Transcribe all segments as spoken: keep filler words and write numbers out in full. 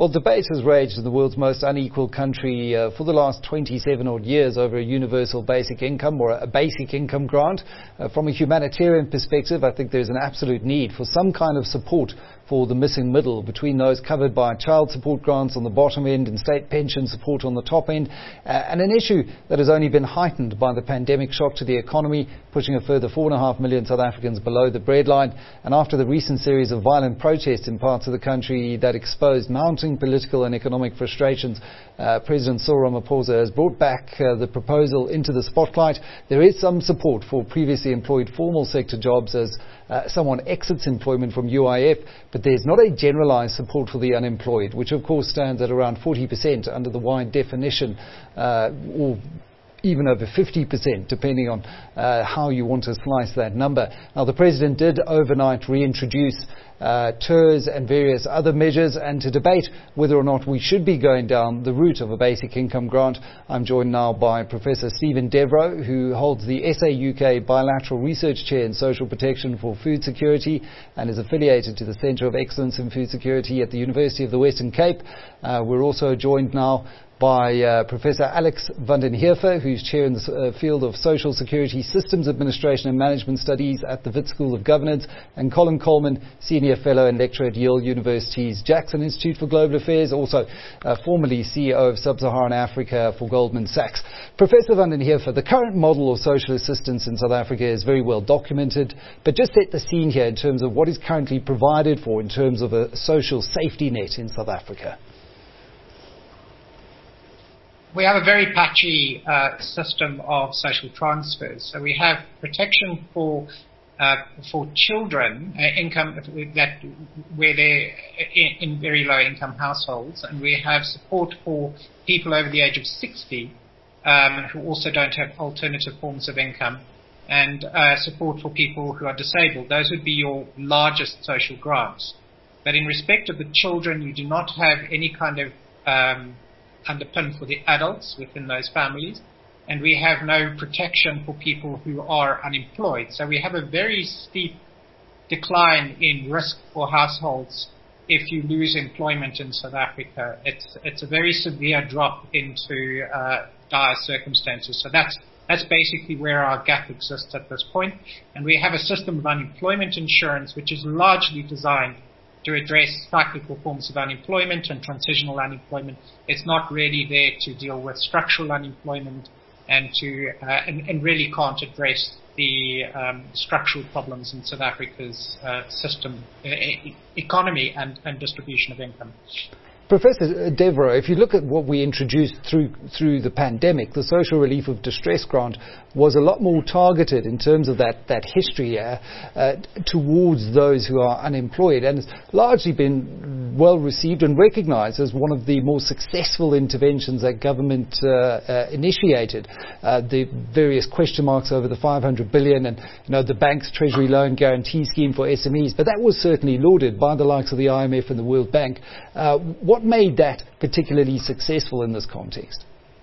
Well, debate has raged in the world's most unequal country uh, for the last twenty-seven odd years over a universal basic income or a basic income grant. Uh, from a humanitarian perspective, I think there's an absolute need for some kind of support for the missing middle between those covered by child support grants on the bottom end and state pension support on the top end, uh, and an issue that has only been heightened by the pandemic shock to the economy, pushing a further four and a half million South Africans below the breadline. And after the recent series of violent protests in parts of the country that exposed mounting political and economic frustrations, uh, President Cyril Ramaphosa has brought back uh, the proposal into the spotlight. There is some support for previously employed formal sector jobs as Uh, someone exits employment from U I F, but there's not a generalised support for the unemployed, which of course stands at around forty percent under the wide definition, uh, or even over fifty percent, depending on uh, how you want to slice that number. Now, the President did overnight reintroduce uh, T E R S and various other measures, and to debate whether or not we should be going down the route of a basic income grant, I'm joined now by Professor Stephen Devereux, who holds the S A U K Bilateral Research Chair in Social Protection for Food Security and is affiliated to the Centre of Excellence in Food Security at the University of the Western Cape. Uh, we're also joined now by uh, Professor Alex van den Heerfer, who's chair in the uh, field of Social Security Systems Administration and Management Studies at the Wits School of Governance, and Colin Coleman, senior fellow and lecturer at Yale University's Jackson Institute for Global Affairs, also uh, formerly C E O of Sub-Saharan Africa for Goldman Sachs. Professor van den Heerfer, the current model of social assistance in South Africa is very well documented, but just set the scene here in terms of what is currently provided for in terms of a social safety net in South Africa. We have a very patchy uh, system of social transfers. So we have protection for uh, for children, uh, income that where they're in, in very low income households, and we have support for people over the age of sixty um, who also don't have alternative forms of income, and uh, support for people who are disabled. Those would be your largest social grants. But in respect of the children, you do not have any kind of um, underpin for the adults within those families, and we have no protection for people who are unemployed. So we have a very steep decline in risk for households if you lose employment in South Africa. It's it's a very severe drop into uh, dire circumstances. So that's that's basically where our gap exists at this point. And we have a system of unemployment insurance which is largely designed to address cyclical forms of unemployment and transitional unemployment. It's not really there to deal with structural unemployment and to uh, and, and really can't address the um, structural problems in South Africa's uh, system, uh, e- economy and, and distribution of income. Professor Devereux, if you look at what we introduced through through the pandemic, the social relief of distress grant was a lot more targeted in terms of that, that history uh, uh, towards those who are unemployed, and it's largely been well received and recognized as one of the more successful interventions that government uh, uh, initiated. Uh, the various question marks over the five hundred billion and you know the bank's treasury loan guarantee scheme for S M Es, but that was certainly lauded by the likes of the I M F and the World Bank. Uh, what made that particularly successful in this context?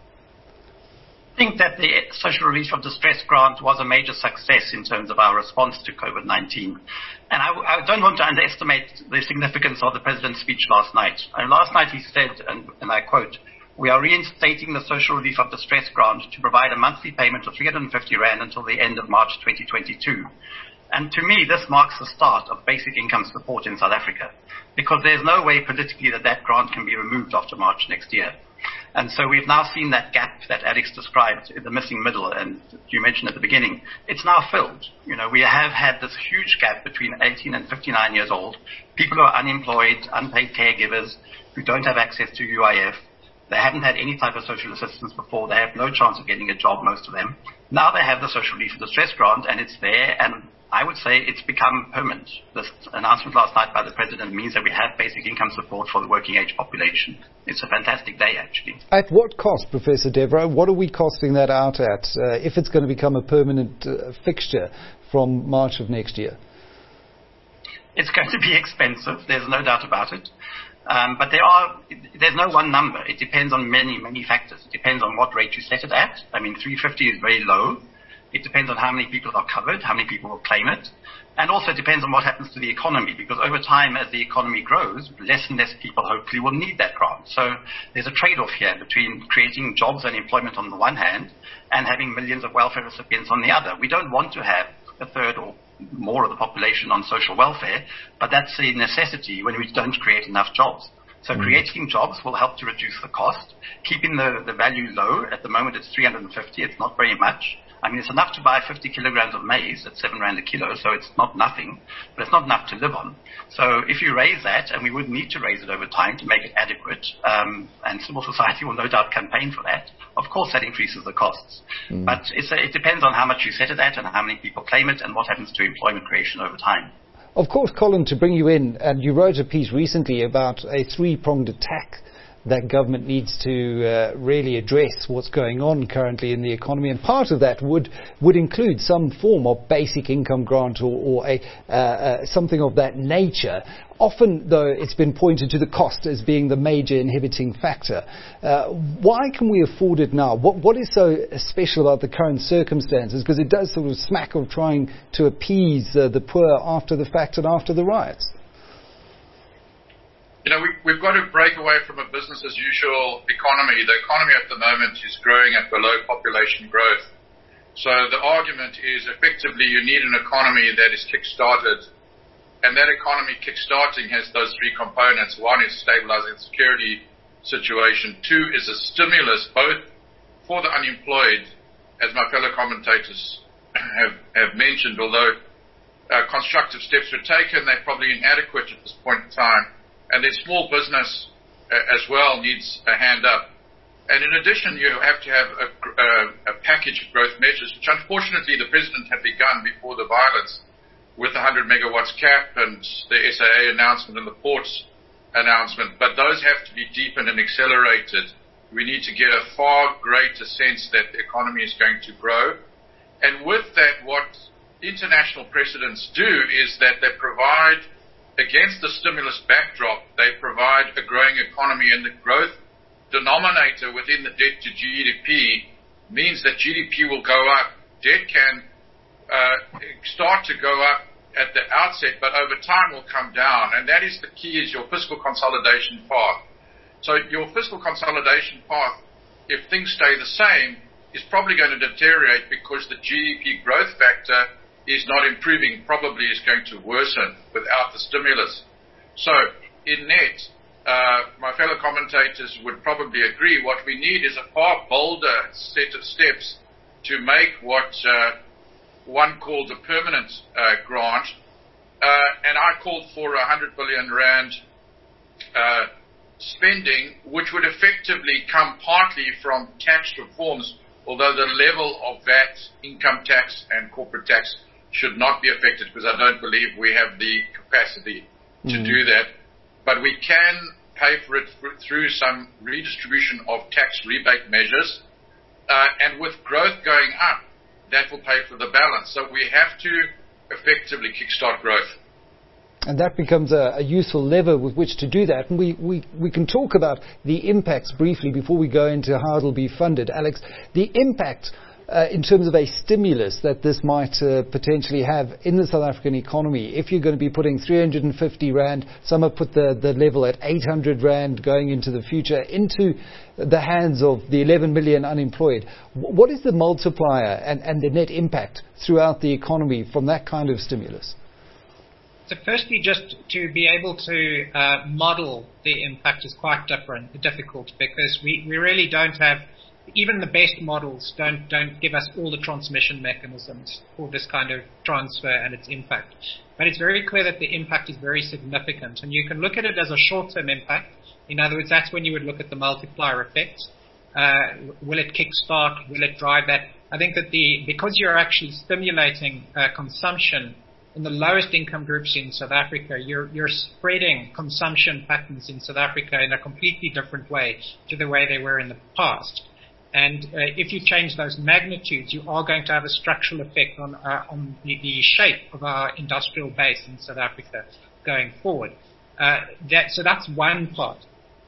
I think that the social relief of distress grant was a major success in terms of our response to COVID nineteen. And I, I don't want to underestimate the significance of the President's speech last night. And last night he said, and, and I quote, "We are reinstating the social relief of distress grant to provide a monthly payment of three hundred fifty rand until the end of March twenty twenty-two. And to me, this marks the start of basic income support in South Africa, because there's no way politically that that grant can be removed after March next year. And so we've now seen that gap that Alex described, the missing middle, and you mentioned at the beginning. It's now filled. You know, we have had this huge gap between eighteen and fifty-nine years old, people who are unemployed, unpaid caregivers, who don't have access to U I F. They haven't had any type of social assistance before. They have no chance of getting a job, most of them. Now they have the social relief of distress grant, and it's there, and I would say it's become permanent. This announcement last night by the President means that we have basic income support for the working age population. It's a fantastic day, actually. At what cost, Professor Devereux? What are we costing that out at uh, if it's going to become a permanent uh, fixture from March of next year? It's going to be expensive. There's no doubt about it. Um, but there are, there's no one number. It depends on many, many factors. It depends on what rate you set it at. I mean, three hundred fifty is very low. It depends on how many people are covered, how many people will claim it. And also it depends on what happens to the economy, because over time, as the economy grows, less and less people hopefully will need that grant. So there's a trade-off here between creating jobs and employment on the one hand and having millions of welfare recipients on the other. We don't want to have a third or more of the population on social welfare, but that's a necessity when we don't create enough jobs. So mm. creating jobs will help to reduce the cost, keeping the, the value low. At the moment, it's three hundred fifty. It's not very much. I mean, it's enough to buy fifty kilograms of maize at seven rand a kilo, so it's not nothing, but it's not enough to live on. So if you raise that, and we would need to raise it over time to make it adequate, um, and civil society will no doubt campaign for that, of course that increases the costs. Mm. But it's a, it depends on how much you set it at and how many people claim it and what happens to employment creation over time. Of course, Colin, to bring you in, and you wrote a piece recently about a three-pronged attack that government needs to uh, really address what's going on currently in the economy, and part of that would would include some form of basic income grant or, or a uh, uh, something of that nature. Often, though, it's been pointed to the cost as being the major inhibiting factor. Uh, why can we afford it now? What what is so special about the current circumstances? Because it does sort of smack of trying to appease uh, the poor after the fact and after the riots. You know, we, we've got to break away from a business-as-usual economy. The economy at the moment is growing at below population growth. So the argument is effectively you need an economy that is kick-started, and that economy kick-starting has those three components. One is stabilizing the security situation. Two is a stimulus, both for the unemployed, as my fellow commentators have, have mentioned, although uh, constructive steps were taken, they're probably inadequate at this point in time. And then small business uh, as well needs a hand up. And in addition, you have to have a, a, a package of growth measures, which unfortunately the President had begun before the violence with the one hundred megawatts cap and the S A A announcement and the ports announcement. But those have to be deepened and accelerated. We need to get a far greater sense that the economy is going to grow. And with that, what international precedents do is that they provide, against the stimulus backdrop, they provide a growing economy, and the growth denominator within the debt to G D P means that G D P will go up. Debt can uh, start to go up at the outset, but over time will come down, and that is the key, is your fiscal consolidation path. So your fiscal consolidation path, if things stay the same, is probably going to deteriorate because the G D P growth factor is not improving, probably is going to worsen without the stimulus. So, in net, uh, my fellow commentators would probably agree, what we need is a far bolder set of steps to make what uh, one called a permanent uh, grant, uh, and I called for a one hundred billion rand uh, spending, which would effectively come partly from tax reforms, although the level of V A T, income tax and corporate tax should not be affected, because I don't believe we have the capacity to mm. do that. But we can pay for it through some redistribution of tax rebate measures. Uh, and with growth going up, that will pay for the balance. So we have to effectively kickstart growth. And that becomes a, a useful lever with which to do that. And we, we, we can talk about the impacts briefly before we go into how it'll be funded. Alex, the impact Uh, in terms of a stimulus that this might uh, potentially have in the South African economy, if you're going to be putting three hundred fifty rand, some have put the, the level at eight hundred rand going into the future, into the hands of the eleven million unemployed. What is the multiplier and, and the net impact throughout the economy from that kind of stimulus? So firstly, just to be able to uh, model the impact is quite different, difficult, because we, we really don't have, even the best models don't don't give us all the transmission mechanisms for this kind of transfer and its impact. But it's very clear that the impact is very significant, and you can look at it as a short-term impact. In other words, that's when you would look at the multiplier effect. Uh, will it kickstart? Will it drive that? I think that the because you're actually stimulating uh, consumption in the lowest income groups in South Africa, you're you're spreading consumption patterns in South Africa in a completely different way to the way they were in the past. And uh, if you change those magnitudes, you are going to have a structural effect on uh, on the, the shape of our industrial base in South Africa going forward. Uh, that, so that's one part.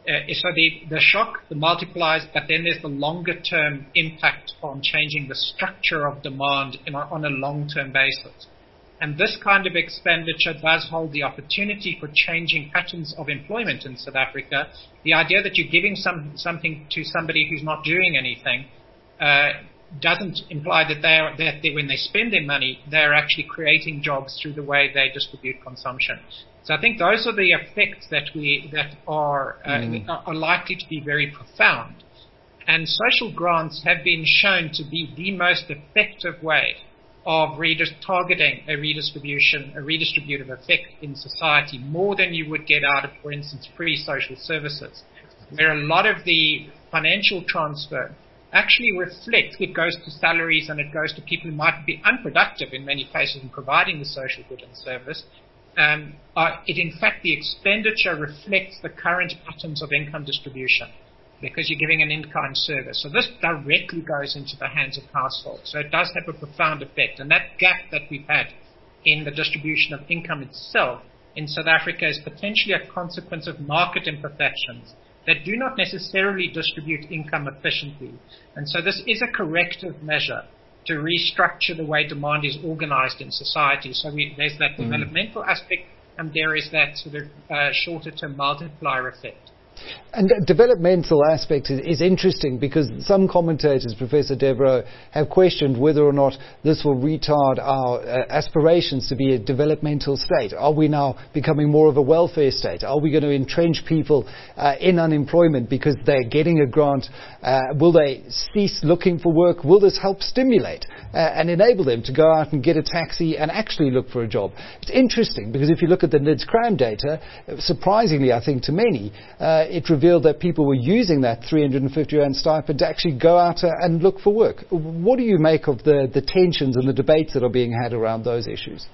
Uh, so the, the shock, the multipliers, but then there's the longer-term impact on changing the structure of demand in a, on a long-term basis. And this kind of expenditure does hold the opportunity for changing patterns of employment in South Africa. The idea that you're giving some, something to somebody who's not doing anything uh, doesn't imply that, they are, that they, when they spend their money, they're actually creating jobs through the way they distribute consumption. So I think those are the effects that we that are uh, mm. are likely to be very profound. And social grants have been shown to be the most effective way of redis- targeting a redistribution, a redistributive effect in society, more than you would get out of, for instance, free social services, where a lot of the financial transfer actually reflects, it goes to salaries and it goes to people who might be unproductive in many cases in providing the social good and service. Um, uh, it, in fact, the expenditure reflects the current patterns of income distribution because you're giving an in-kind service. So this directly goes into the hands of households. So it does have a profound effect. And that gap that we've had in the distribution of income itself in South Africa is potentially a consequence of market imperfections that do not necessarily distribute income efficiently. And so this is a corrective measure to restructure the way demand is organized in society. So we, there's that mm. developmental aspect, and there is that sort of uh, shorter-term multiplier effect. And the developmental aspect is, is interesting because some commentators, Professor Devereux, have questioned whether or not this will retard our uh, aspirations to be a developmental state. Are we now becoming more of a welfare state? Are we going to entrench people uh, in unemployment because they're getting a grant? Uh, will they cease looking for work? Will this help stimulate uh, and enable them to go out and get a taxi and actually look for a job? It's interesting because if you look at the N I D S crime data, surprisingly, I think to many, uh, it revealed that people were using that three hundred fifty rand stipend to actually go out uh, and look for work. What do you make of the, the tensions and the debates that are being had around those issues?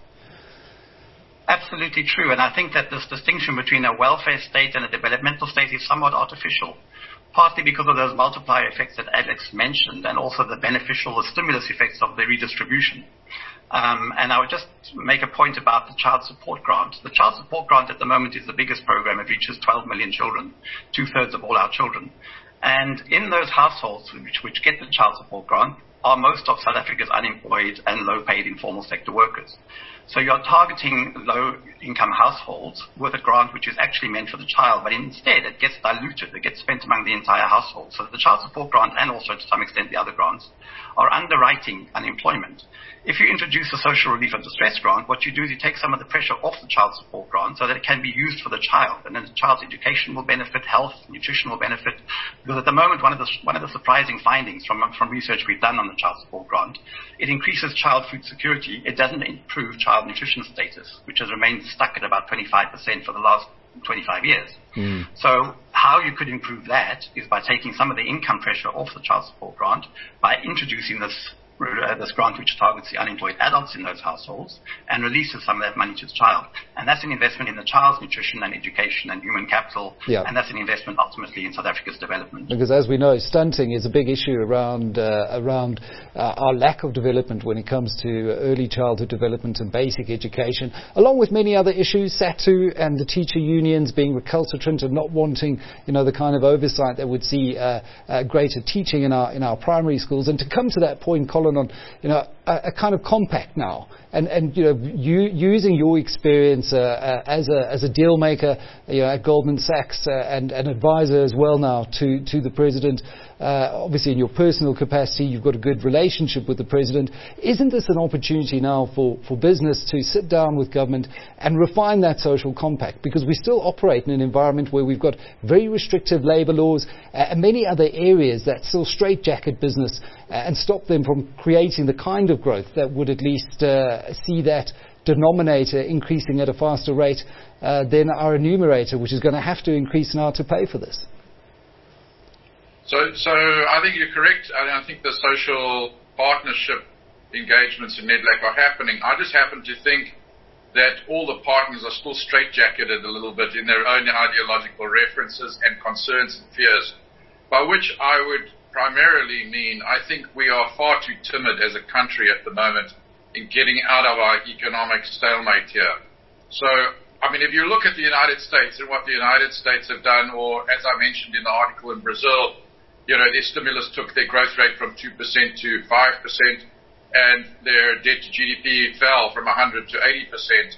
Absolutely true. And I think that this distinction between a welfare state and a developmental state is somewhat artificial, partly because of those multiplier effects that Alex mentioned and also the beneficial, the stimulus effects of the redistribution. Um, and I would just make a point about the child support grant. The child support grant at the moment is the biggest program. It reaches twelve million children, two-thirds of all our children. And in those households which, which get the child support grant are most of South Africa's unemployed and low-paid informal sector workers. So you're targeting low-income households with a grant which is actually meant for the child, but instead it gets diluted. It gets spent among the entire household. So the child support grant and also to some extent the other grants are underwriting unemployment. If you introduce a social relief and distress grant, what you do is you take some of the pressure off the child support grant so that it can be used for the child. And then the child's education will benefit, health, nutrition will benefit. Because at the moment, one of the, one of the surprising findings from, from research we've done on the child support grant, it increases child food security. It doesn't improve child nutrition status, which has remained stuck at about twenty-five percent for the last twenty-five years. Mm. So how you could improve that is by taking some of the income pressure off the child support grant, by introducing this Uh, this grant which targets the unemployed adults in those households and releases some of that money to the child. And that's an investment in the child's nutrition and education and human capital, yeah. and that's an investment ultimately in South Africa's development. Because as we know, stunting is a big issue around uh, around uh, our lack of development when it comes to early childhood development and basic education, along with many other issues, SATU and the teacher unions being recalcitrant and not wanting, you know, the kind of oversight that would see uh, uh, greater teaching in our in our primary schools. And to come to that point, Colin, on, you know, a, a kind of compact now, and and you know, you, using your experience uh, uh, as a as a deal maker, you know, at Goldman Sachs uh, and an advisor as well now to to the president. Uh, obviously, in your personal capacity, you've got a good relationship with the president. Isn't this an opportunity now for, for business to sit down with government and refine that social compact? Because we still operate in an environment where we've got very restrictive labour laws uh, and many other areas that still straitjacket business uh, and stop them from creating the kind of growth that would at least uh, see that denominator increasing at a faster rate uh, than our enumerator, which is going to have to increase now to pay for this. So, so I think you're correct. I, I think the social partnership engagements in NEDLAC are happening. I just happen to think that all the partners are still straitjacketed a little bit in their own ideological references and concerns and fears, by which I would primarily mean I think we are far too timid as a country at the moment in getting out of our economic stalemate here. So I mean, if you look at the United States and what the United States have done, or as I mentioned in the article in Brazil, you know, their stimulus took their growth rate from two percent to five percent, and their debt to G D P fell from one hundred to eighty percent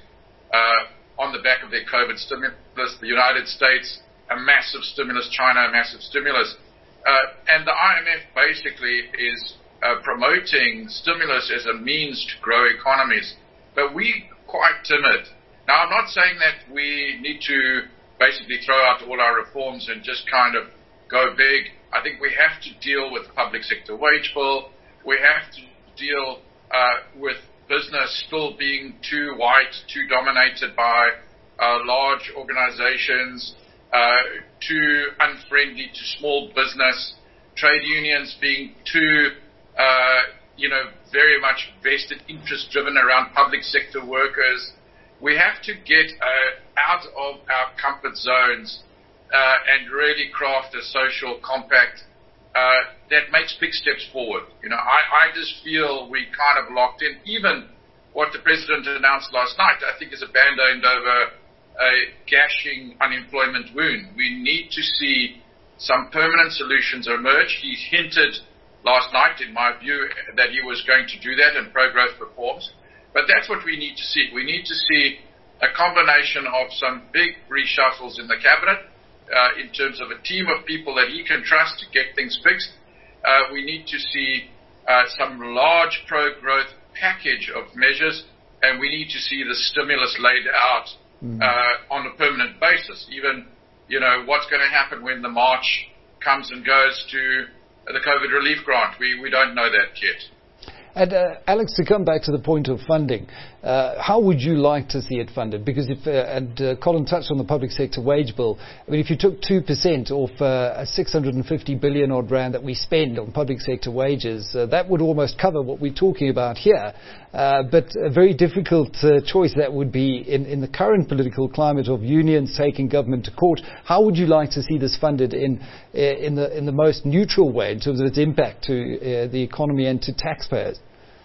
uh, on the back of their COVID stimulus. The United States, a massive stimulus, China, a massive stimulus. Uh, and the I M F basically is uh, promoting stimulus as a means to grow economies. But we're quite timid. Now, I'm not saying that we need to basically throw out all our reforms and just kind of go big. I think we have to deal with the public sector wage bill. We have to deal uh, with business still being too white, too dominated by uh, large organizations, uh, too unfriendly to small business, trade unions being too, uh, you know, very much vested interest driven around public sector workers. We have to get uh, out of our comfort zones uh, and really craft a social compact uh, that makes big steps forward. You know, I, I just feel we kind of locked in. Even what the president announced last night, I think, is a band-aid over a gashing unemployment wound. We need to see some permanent solutions emerge. He hinted last night, in my view, that he was going to do that and pro-growth reforms. But that's what we need to see. We need to see a combination of some big reshuffles in the cabinet uh, in terms of a team of people that he can trust to get things fixed. Uh, we need to see uh, some large pro-growth package of measures, and we need to see the stimulus laid out mm. uh, on a permanent basis. Even, you know, what's going to happen when the March comes and goes to the COVID relief grant. We, we don't know that yet. And uh, Alex, to come back to the point of funding, uh, how would you like to see it funded? Because if, uh, and uh, Colin touched on the public sector wage bill, I mean, if you took two percent off uh, a six hundred fifty billion odd rand that we spend on public sector wages, uh, that would almost cover what we're talking about here. Uh, but a very difficult uh, choice that would be in, in the current political climate of unions taking government to court. How would you like to see this funded in uh, in the in the most neutral way in terms of its impact to uh, the economy and to taxpayers?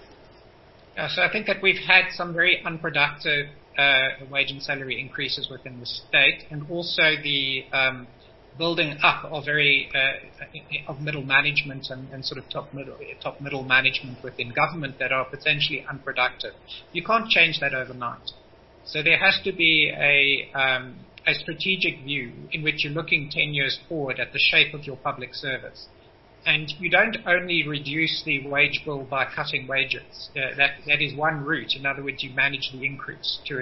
Uh, so I think that we've had some very unproductive uh, wage and salary increases within the state, and also the um, building up of very uh, of middle management and, and sort of top middle top middle management within government that are potentially unproductive. You can't change that overnight. So there has to be a um, a strategic view in which you're looking ten years forward at the shape of your public service. And you don't only reduce the wage bill by cutting wages. Uh, that that is one route. In other words, you manage the increase to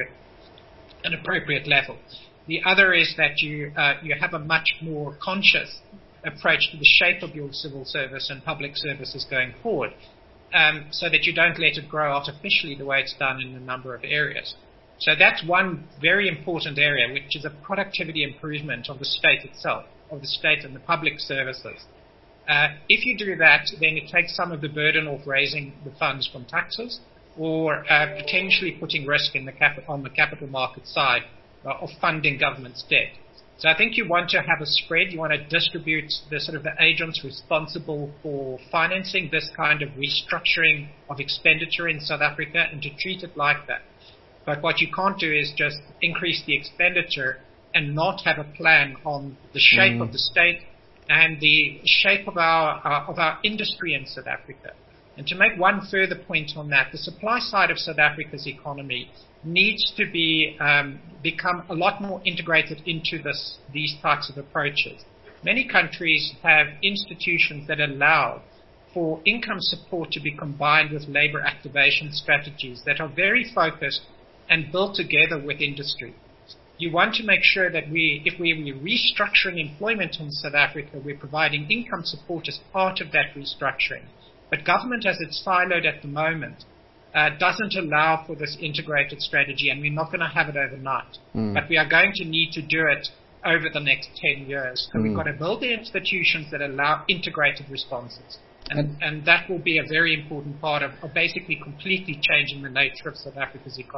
an appropriate level. The other is that you uh, you have a much more conscious approach to the shape of your civil service and public services going forward, um, so that you don't let it grow artificially the way it's done in a number of areas. So that's one very important area, which is a productivity improvement of the state itself, of the state and the public services. Uh, if you do that, then it takes some of the burden off raising the funds from taxes, or uh, potentially putting risk in the cap- on the capital market side uh, of funding government's debt. So I think you want to have a spread. You want to distribute the sort of the agents responsible for financing this kind of restructuring of expenditure in South Africa, and to treat it like that. But what you can't do is just increase the expenditure and not have a plan on the shape mm. of the state and the shape of our uh, of our industry in South Africa. And to make one further point on that, the supply side of South Africa's economy needs to be um, become a lot more integrated into this these types of approaches. Many countries have institutions that allow for income support to be combined with labor activation strategies that are very focused and built together with industry. You want to make sure that we, if we're restructuring employment in South Africa, we're providing income support as part of that restructuring. But government, as it's siloed at the moment, uh, doesn't allow for this integrated strategy, and we're not going to have it overnight. Mm. But we are going to need to do it over the next ten years. So mm. we've got to build the institutions that allow integrated responses. And, and, and that will be a very important part of, of basically completely changing the nature of South Africa's economy.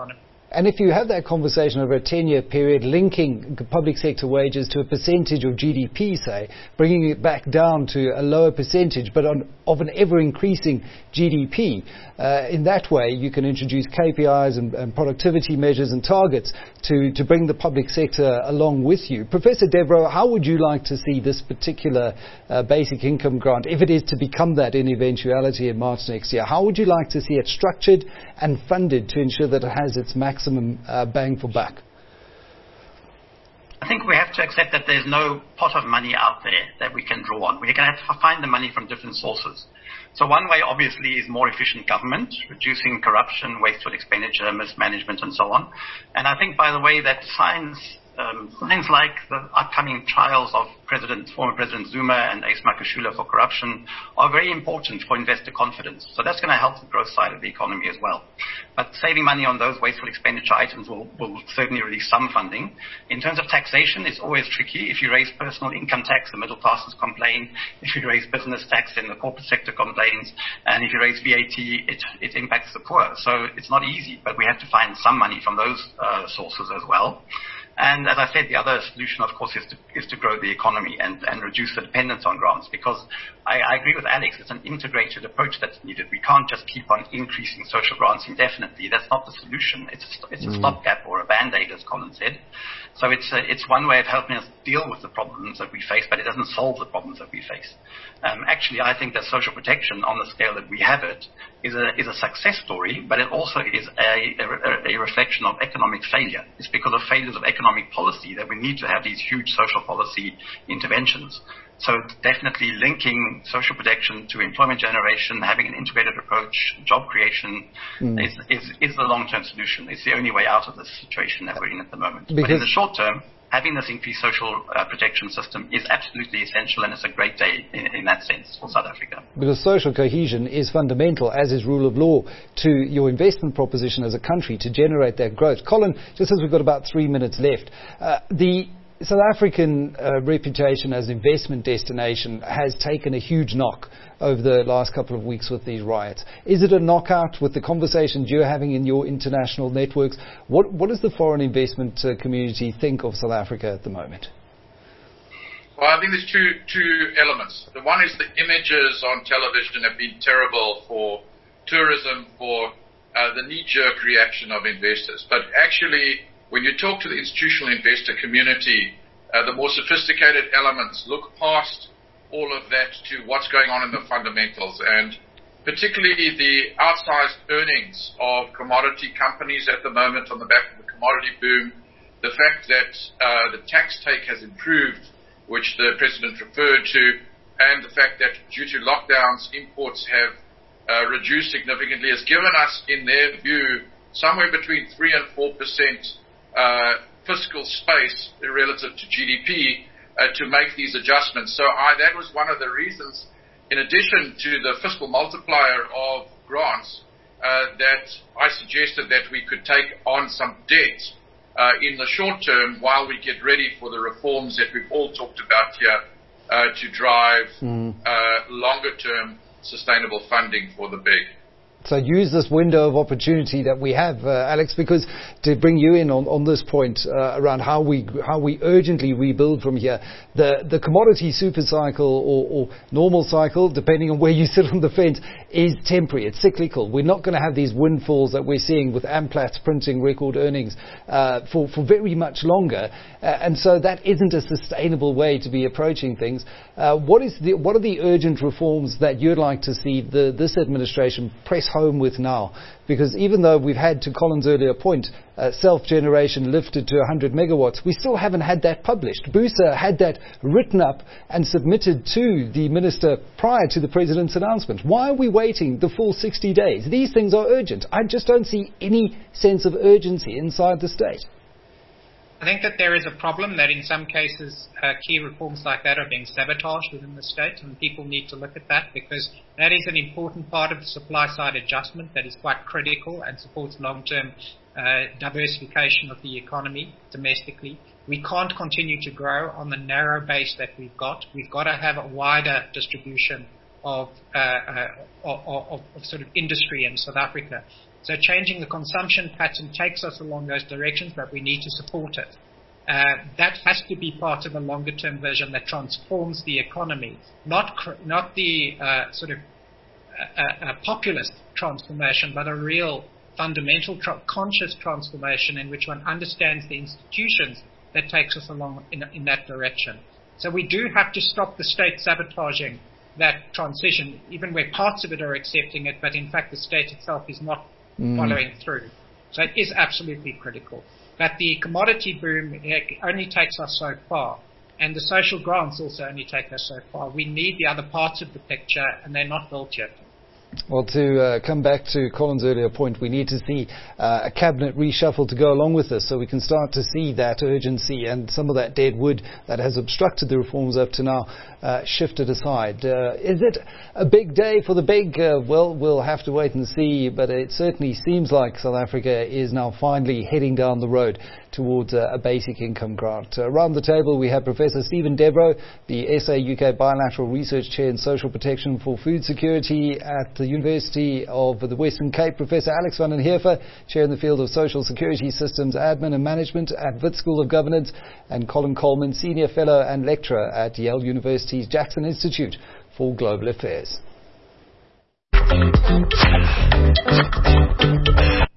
And if you have that conversation over a ten-year period, linking public sector wages to a percentage of G D P, say, bringing it back down to a lower percentage, but on, of an ever-increasing G D P, uh, in that way you can introduce K P Is and, and productivity measures and targets to, to bring the public sector along with you. Professor Devereux, how would you like to see this particular uh, basic income grant, if it is to become that in eventuality in March next year, how would you like to see it structured and funded to ensure that it has its maximum uh, bang for buck? I think we have to accept that there's no pot of money out there that we can draw on. We're going to have to find the money from different sources. So one way, obviously, is more efficient government, reducing corruption, wasteful expenditure, mismanagement, and so on. And I think, by the way, that signs, um, signs like the upcoming trials of President, former President Zuma and Ace Makashula for corruption are very important for investor confidence. So that's going to help the growth side of the economy as well. But saving money on those wasteful expenditure items will, will certainly release some funding. In terms of taxation, it's always tricky. If you raise personal income tax, the middle classes complain. If you raise business tax, then the corporate sector complains. And if you raise V A T, it, it impacts the poor. So it's not easy, but we have to find some money from those uh, sources as well. And as I said, the other solution, of course, is to, is to grow the economy and, and reduce the dependence on grants, because I, I agree with Alex, it's an integrated approach that's needed. We can't just keep on increasing social grants indefinitely. That's not the solution. It's a, it's a mm. stopgap or a band-aid, as Colin said. So it's a, it's one way of helping us deal with the problems that we face, but it doesn't solve the problems that we face. Um, actually, I think that social protection, on the scale that we have it, is a, is a success story, but it also is a, a, a reflection of economic failure. It's because of failures of economic policy that we need to have these huge social policy interventions. So definitely linking social protection to employment generation, having an integrated approach, job creation mm. is, is, is the long-term solution. It's the only way out of this situation that we're in at the moment. Because but in the short term, having this increased social uh, protection system is absolutely essential, and it's a great day in, in that sense for South Africa. Because social cohesion is fundamental, as is rule of law, to your investment proposition as a country to generate that growth. Colin, just as we've got about three minutes left, uh, the South African uh, reputation as an investment destination has taken a huge knock over the last couple of weeks with these riots. Is it a knockout with the conversations you're having in your international networks? What, what does the foreign investment uh, community think of South Africa at the moment? Well, I think there's two, two elements. The one is the images on television have been terrible for tourism, for uh, the knee-jerk reaction of investors. But actually, when you talk to the institutional investor community, uh, the more sophisticated elements look past all of that to what's going on in the fundamentals, and particularly the outsized earnings of commodity companies at the moment on the back of the commodity boom, the fact that uh, the tax take has improved, which the President referred to, and the fact that due to lockdowns, imports have uh, reduced significantly, has given us, in their view, somewhere between three and four percent Uh, fiscal space relative to G D P uh, to make these adjustments. So I, that was one of the reasons, in addition to the fiscal multiplier of grants, uh, that I suggested that we could take on some debt uh, in the short term while we get ready for the reforms that we've all talked about here uh, to drive mm. uh, longer term sustainable funding for the big. So use this window of opportunity that we have, uh, Alex, because to bring you in on, on this point uh, around how we how we urgently rebuild from here, the, the commodity super cycle or, or normal cycle, depending on where you sit on the fence, is temporary. It's cyclical. We're not going to have these windfalls that we're seeing with Amplats printing record earnings uh, for, for very much longer. Uh, and so that isn't a sustainable way to be approaching things. Uh, what is the, what are the urgent reforms that you'd like to see the, this administration press home with now? Because even though we've had, to Colin's earlier point, uh, self-generation lifted to one hundred megawatts, we still haven't had that published. BUSA had that written up and submitted to the minister prior to the president's announcement. Why are we waiting the full sixty days? These things are urgent. I just don't see any sense of urgency inside the state. I think that there is a problem that in some cases uh, key reforms like that are being sabotaged within the state, and people need to look at that because that is an important part of the supply side adjustment that is quite critical and supports long-term uh, diversification of the economy domestically. We can't continue to grow on the narrow base that we've got. We've got to have a wider distribution of, uh, uh, of, of, of sort of industry in South Africa. So changing the consumption pattern takes us along those directions, but we need to support it. Uh, that has to be part of a longer-term vision that transforms the economy, not cr- not the uh, sort of uh, a populist transformation, but a real fundamental tra- conscious transformation in which one understands the institutions that takes us along in, in that direction. So we do have to stop the state sabotaging that transition, even where parts of it are accepting it, but in fact the state itself is not mm. following through. So it is absolutely critical. But the commodity boom only takes us so far, and the social grants also only take us so far. We need the other parts of the picture, and they're not built yet. Well, to uh, come back to Colin's earlier point, we need to see uh, a cabinet reshuffle to go along with this, so we can start to see that urgency and some of that dead wood that has obstructed the reforms up to now uh, shifted aside. Uh, is it a big day for the big? Uh, well, we'll have to wait and see, but it certainly seems like South Africa is now finally heading down the road towards uh, a basic income grant. Uh, around the table we have Professor Stephen Debro, the S A U K Bilateral Research Chair in Social Protection for Food Security at the University of the Western Cape, Professor Alex van den Heever, Chair in the field of Social Security Systems Admin and Management at Wits School of Governance, and Colin Coleman, Senior Fellow and Lecturer at Yale University's Jackson Institute for Global Affairs.